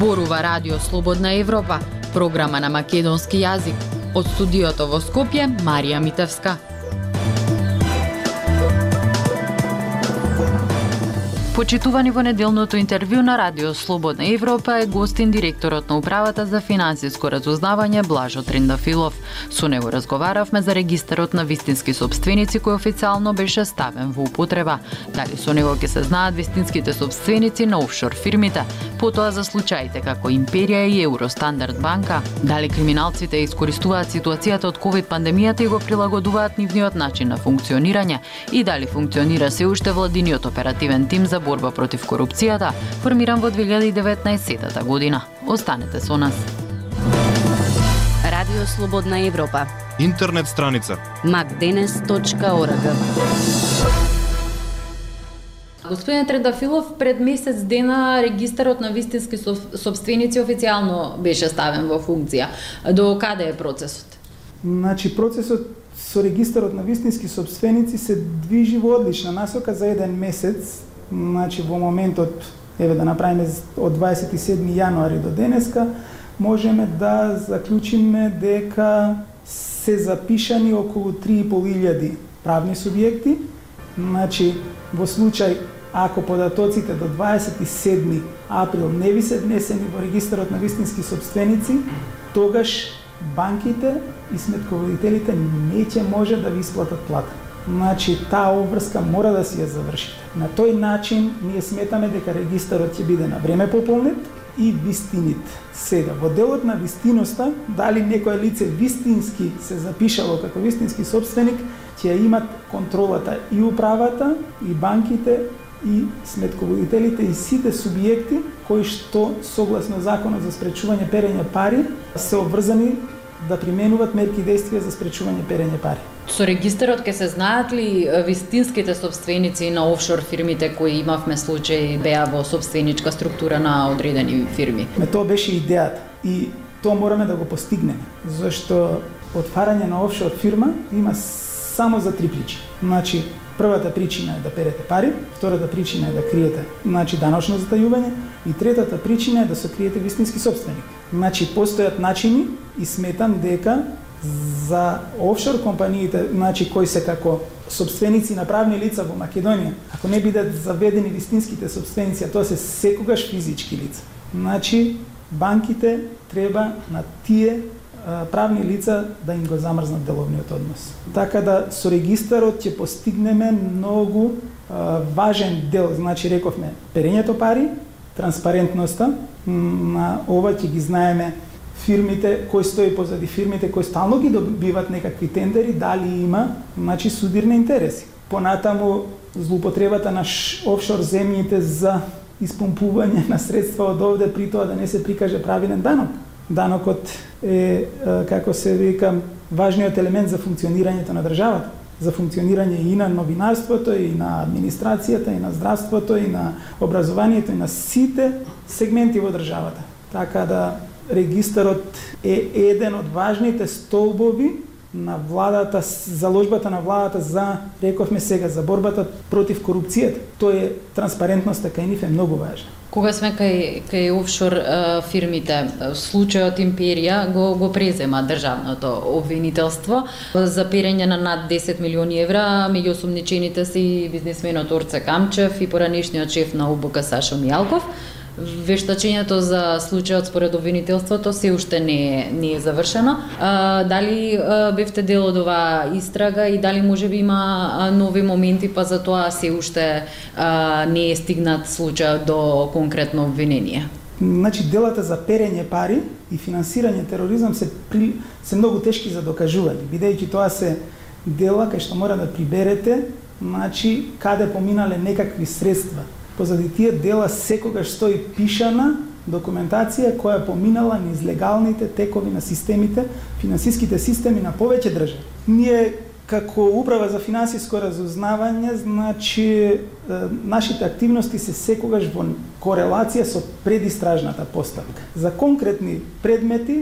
Зборува Радио Слободна Европа, програма на македонски јазик. Од студиото во Скопје, Марија Митевска. Почитувани во неделното интервју на Радио Слободна Европа е гостин директорот на Управата за финансиско разузнавање Блажо Триндафилов. Со него разговаравме за регистарот на вистински собственици кој официјално беше ставен во употреба. Дали со него ќе се знаат вистинските собственици на офшор фирмите, потоа за случаите како Империја и Евростандард банка, дали криминалците искористуваат ситуацијата од ковид пандемијата и го прилагодуваат нивниот начин на функционирање и дали функционира се уште владиниот оперативен тим за борба против корупцијата, формиран во 2019 година. Останете со нас. Радио Слободна Европа. Интернет страница macdenes.org. Господин Трендафилов, пред месец дена регистарот на вистински собственици официјално беше ставен во функција. До каде е процесот? Процесот со регистарот на вистински собственици се движи во одлична насока за еден месец. Во моментот, да направиме од 27 јануари до денеска, можеме да заклучиме дека се запишани околу 3.500 правни субјекти. Во случај, ако податоците до 27 април не ви се внесени во регистарот на вистински собственици, тогаш банките и сметководителите неќе може да ви исплатат плата. Таа обврска мора да си ја завршите. На тој начин ние сметаме дека регистарот ќе биде на време пополнет и вистинит. Сега, во делот на вистиноста, дали некој лице вистински се запишало како вистински собственик, ќе имат контролата и управата, и банките, и сметководителите, и сите субјекти кои што согласно Законот за спречување перење пари се обврзани да применуваат мерки и действија за спречување перење пари. Со регистарот ќе се знаат ли вистинските собственици на офшор фирмите кои имавме случаи беа во собственичка структура на одредени фирми? Тоа беше идејата и тоа мораме да го постигнеме, зашто отварање на офшор фирма има само за три причини. Првата причина е да перете пари, втората причина е да криете даночно затајување и третата причина е да се криете вистински собственик. Постојат начини и сметам дека за офшор компаниите, кои се како собственици на правни лица во Македонија, ако не бидат заведени вистинските собственици, а тоа се секогаш физички лица. Банките треба на тие правни лица да им го замрзнат деловниот однос. Така да со регистарот ќе постигнеме многу важен дел, рековме перењето пари, транспарентноста, на ова ќе ги знаеме фирмите, кои стои позади фирмите, кои стално ги добиват некакви тендери, дали има судирни интереси. Понатаму злоупотребата на офшор земјите за испомпување на средства од овде, при тоа да не се прикаже правилен данок. Данокот е, како се вика, важниот елемент за функционирањето на државата, за функционирање и на новинарството, и на администрацијата, и на здравството, и на образованието, и на сите сегменти во државата. Така да регистарот е еден од важните столбови на владата, заложбата на владата за, рековме сега, за борбата против корупцијата. Тоа е транспарентноста кај нив е многу важна. Кога сме кај офшор фирмите, случајот Империја го презема државното обвинителство за перење на над 10 милиони евра, меѓу осумничените се и бизнисменот Орце Камчев и поранешниот шеф на УБК Сашо Мијалков. Вештачењето за случајот според обвинителството се уште не е завршено. Дали бевте дел од оваа истрага и дали можеби има нови моменти, па за тоа се уште не е стигнат случајот до конкретно обвинение? Делата за перење пари и финансирање тероризам се многу тешки за докажување, бидејќи тоа се дела кај што мора да приберете, каде поминале некакви средства. Позади тие дела секогаш стои пишана документација која поминала низ легалните текови на системите, финансиските системи на повеќе држави. Ние како Управа за финансиско разузнавање, нашите активности се секогаш во корелација со предистражната постапка. За конкретни предмети,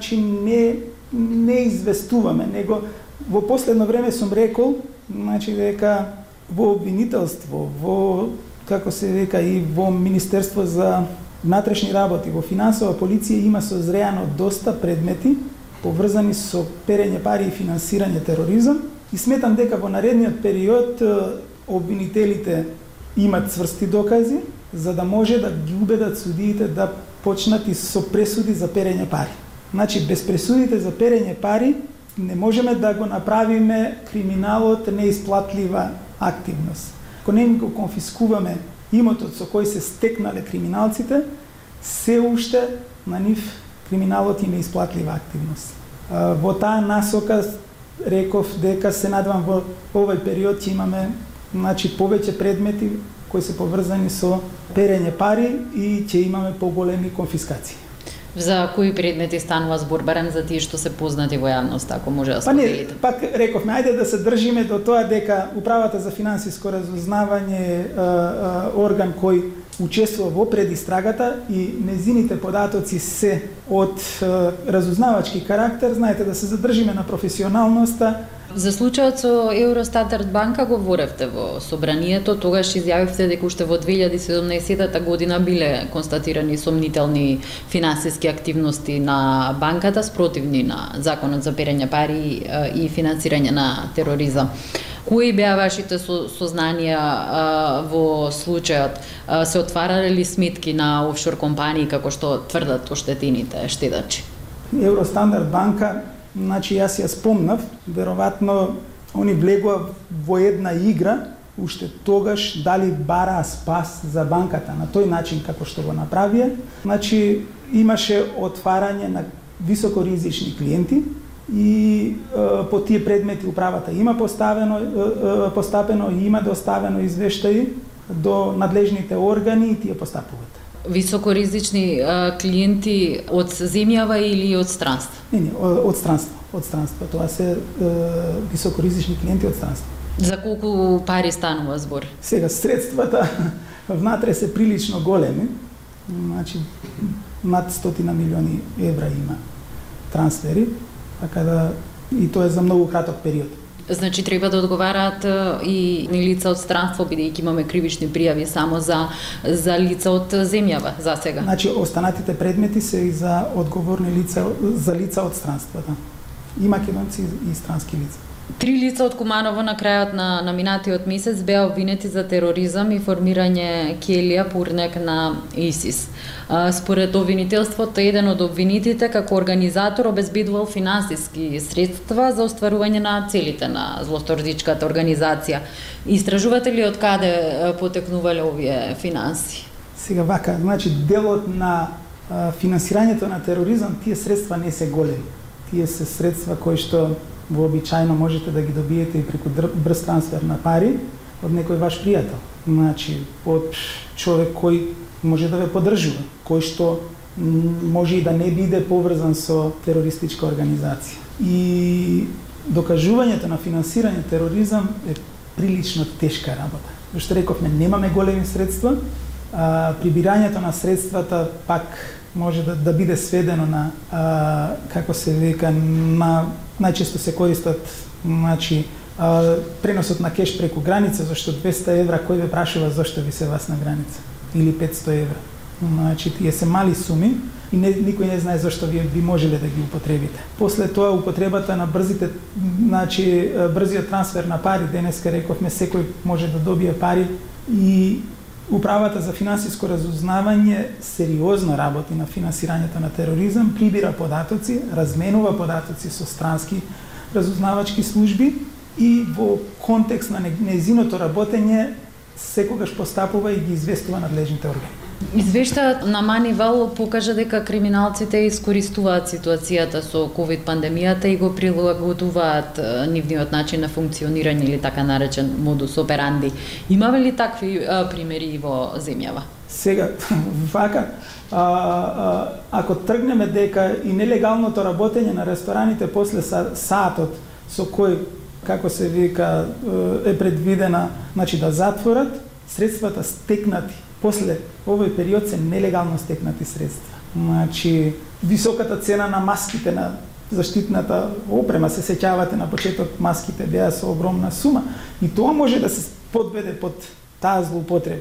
не известуваме, него во последно време сум рекол, дека во обвинителство, во како се века и во Министерство за внатрешни работи, во финансова полиција има созреано доста предмети поврзани со перење пари и финансирање тероризам и сметам дека во наредниот период обвинителите имат цврсти докази за да може да ги убедат судиите да почнат и со пресуди за перење пари. Значи, без пресудите за перење пари не можеме да го направиме криминалот неисплатлива активност. Ако не го конфискуваме имотот со кој се стекнале криминалците, се уште на нив криминалот им е неисплатлива активност. Во таа насока реков дека се надевам во овој период ќе имаме повеќе предмети кои се поврзани со перење пари и ќе имаме поголеми конфискации. За кои предмети станува збор, барем за тие што се познати во јавноста, ако може да споделите? Пак рековме, ајде да се држиме до тоа дека Управата за финансиско разузнавање е орган кој учествува во предистрагата и незините податоци се од разузнавачки карактер, знаете да се задржиме на професионалноста. За случајот со Евростандard банка говоревте во собранието, тогаш изјавивте дека уште во 2017 година биле констатирани сомнителни финансиски активности на банката спротивни на законот за перење пари и финансирање на тероризам. Кои беа вашите сознанија во случајот? Се отварале ли сметки на офшор компании како што тврдат оштетените штедачи? Евростандard банка, јас ја спомнав, веројатно они влегува во една игра, уште тогаш дали бараа спас за банката на тој начин како што го направија. Имаше отварање на високоризични клиенти и по тие предмети управата има постапено и има доставено извештаи до надлежните органи и тие постапуваат. Високоризични клиенти од земјава или од странство? Не, од странство. Од странство. Тоа се високоризични клиенти од странство. За колку пари станува збор? Сега, средствата внатре се прилично големи. Над 100 милиони евра има трансфери, така да и тоа е за многу краток период. Значи треба да одговараат и лица од странство, бидејќи имаме кривични пријави само за лица од земјава за сега. Останатите предмети се и за одговорни лица, за лица од странството. И македонци и странски лица. 3 лица од Куманово на крајот на минатиот месец беа обвинети за тероризам и формирање ќелија пурнек на ИСИС. Според обвинителството, еден од обвинетите како организатор обезбедувал финансиски средства за остварување на целите на злостордичката организација. Истражувате ли од каде потекнувале овие финанси? Сега вака, делот на финансирањето на тероризам, тие средства не се големи. Тие се средства кои што вообичајно можете да ги добиете и преку брз трансфер на пари од некој ваш пријател. Од човек кој може да ве поддржува, кој што може и да не биде поврзан со терористичка организација. И докажувањето на финансирање тероризам е прилично тешка работа. Зашто рековме, немаме големи средства, прибирањето на средствата пак може да биде сведено на, како се века, на најчесто се користат преносот на кеш преку граница, зашто 200 евра кој ве прашува зашто ви се вас на граница, или 500 евра. Тие се мали суми и никој не знае зашто ви можеле да ги употребите. После тоа употребата на брзиот трансфер на пари, денеска рековме секој може да добие пари и Управата за финансиско разузнавање сериозно работи на финансирањето на тероризам, прибира податоци, разменува податоци со странски разузнавачки служби и во контекст на нејзиното работење секогаш постапува и ги известува надлежните органи. Извештајот на Манивал покажа дека криминалците искористуваат ситуацијата со ковид пандемијата и го прилагодуваат нивниот начин на функционирање или така наречен модус операнди. Имаме ли такви примери во земјава? Сега, вака, ако тргнеме дека и нелегалното работење на рестораните после саатот со кој, како се вика, е предвидена, да затворат, средствата стекнати после овој период се нелегално стекнати средства. Високата цена на маските, на заштитната опрема, се сеќавате на почеток, маските беа со огромна сума и тоа може да се подведе под таа злоупотреба.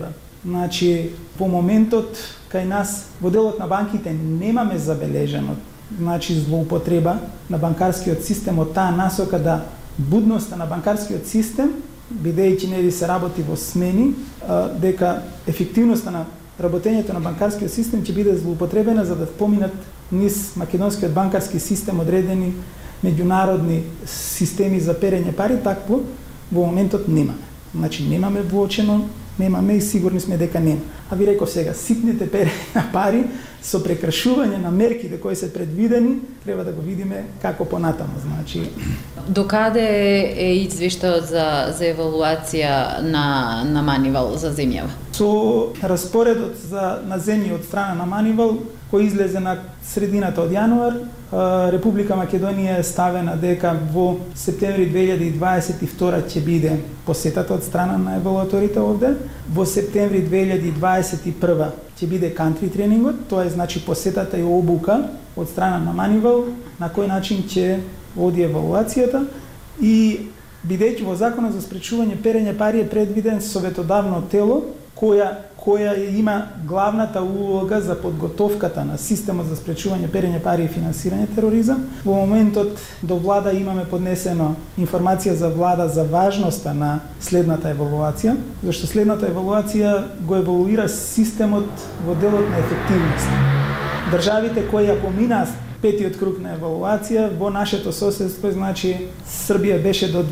Значи, во моментот кај нас во делот на банките немаме забележено злоупотреба на банкарскиот систем од таа насока да будноста на банкарскиот систем, бидејќи нели се работи во смени, дека ефективноста на работењето на банкарскиот систем ќе биде злоупотребена за да поминат низ македонскиот банкарски систем одредени меѓународни системи за перење пари, такво во моментот немаме. Значи немаме воочено, немаме и сигурни сме дека нема. А ви реков сега, ситните перење на пари со прекршување на мерките кои се предвидени, треба да го видиме како понатаму. Значи, докаде е извештајот за евалуација на Манивал за земјава? Со распоредот на земји од страна на Манивал, кој излезе на средината од јануар, Република Македонија е ставена дека во септември 2022 ќе биде посетата од страна на евалуаторите овде, во септември 2021 ќе биде кантри тренингот, тоа е значи посетата и обука од страна на Манивал, на кој начин ќе води евалуацијата, и бидејќи во Законот за спречување перење пари е предвиден советодавно тело која има главната улога за подготовката на системот за спречување перење пари и финансирање тероризам. Во моментот до влада имаме поднесено информација за влада за важноста на следната евалуација, зашто следната евалуација го евалуира системот во делот на ефективност. Државите кои ја поминаа петиот круг на евалуација во нашето соседство, значи Србија беше до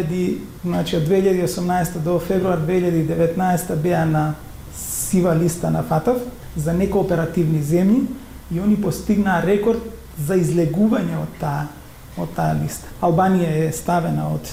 2018 до февруар 2019 беа на сива листа на ФАТФ за некооперативни земји и они постигнаа рекорд за излегување од таа листа. Албанија е ставена од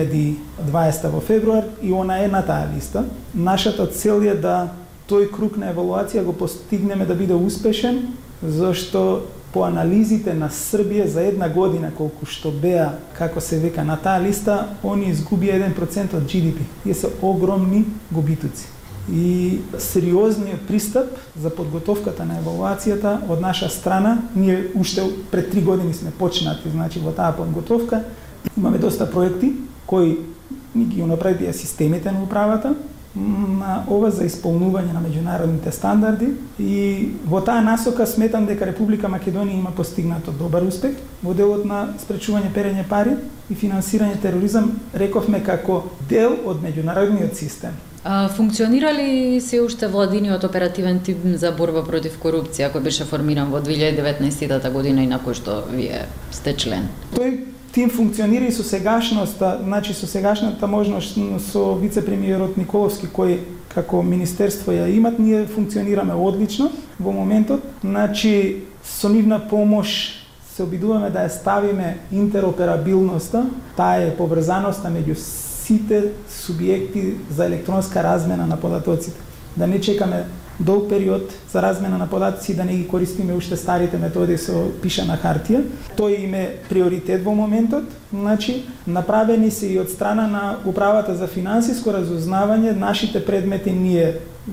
2020 во февруар и она е на таа листа. Нашата цел е да тој круг на евалуација го постигнеме да биде успешен, зашто по анализите на Србија за една година колку што беа, како се века, на таа листа, они изгубија 1% од GDP. Тие се огромни губитуци. И сериозниот пристап за подготовката на евалуацијата од наша страна, ние уште пред 3 години сме почнати, значи во таа подготовка. Имаме доста проекти кои ни ги унапредија системите на управата на ова за исполнување на меѓународните стандарди, и во таа насока сметам дека Република Македонија има постигнато добар успех во делот на спречување перење пари и финансирање тероризам, рековме како дел од меѓународниот систем. Функционира ли се уште владиниот оперативен тим за борба против корупција кој беше формиран во 2019 година и на кој што вие сте член? Тој тим функционира и со сегашноста, значи со сегашната можност со вице-премиерот Николовски кој како министерство ја имат, ние функционираме одлично во моментот. Значи со нивна помош се обидуваме да ја ставиме интероперабилноста, таа е поврзаноста меѓу сите субјекти за електронска размена на податоците. Да не чекаме долг период за размена на податоци, да не ги користиме уште старите методи со пишана хартија. Тој им е приоритет во моментот. Значи, направени се и од страна на Управата за финансиско разузнавање, нашите предмети ние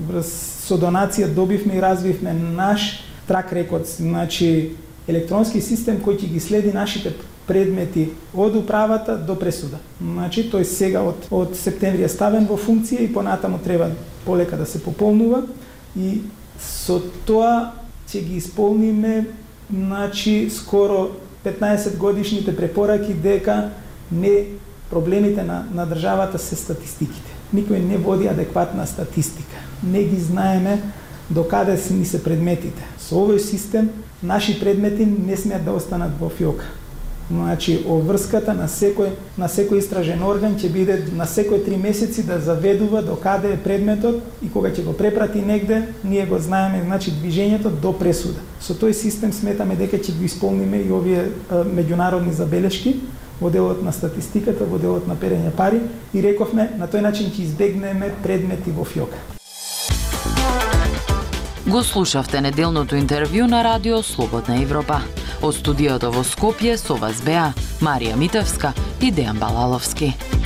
со донација добивме и развивме наш трак рекорд, значи електронски систем кој ќе ги следи нашите предмети од управата до пресуда. Значи, тој сега од септември е ставен во функција и понатаму треба полека да се пополнува, и со тоа ќе ги исполниме, значи, скоро 15 годишните препораки дека не проблемите на државата се статистиките. Никој не води адекватна статистика. Не ги знаеме докаде ни се предметите. Со овој систем наши предмети не смеат да останат во фиока. Значи, обврската на секој истражен орган ќе биде на секој 3 месеци да заведува докаде е предметот и кога ќе го препрати негде, ние го знаеме, значи, движењето до пресуда. Со тој систем сметаме дека ќе го исполниме и овие меѓународни забелешки во делот на статистиката, во делот на перење пари, и рековме на тој начин ќе избегнеме предмети во фиока. Го слушавте неделното интервју на Радио Слободна Европа. Од студиото во Скопје со вас беа Марија Митевска и Дејан Балаловски.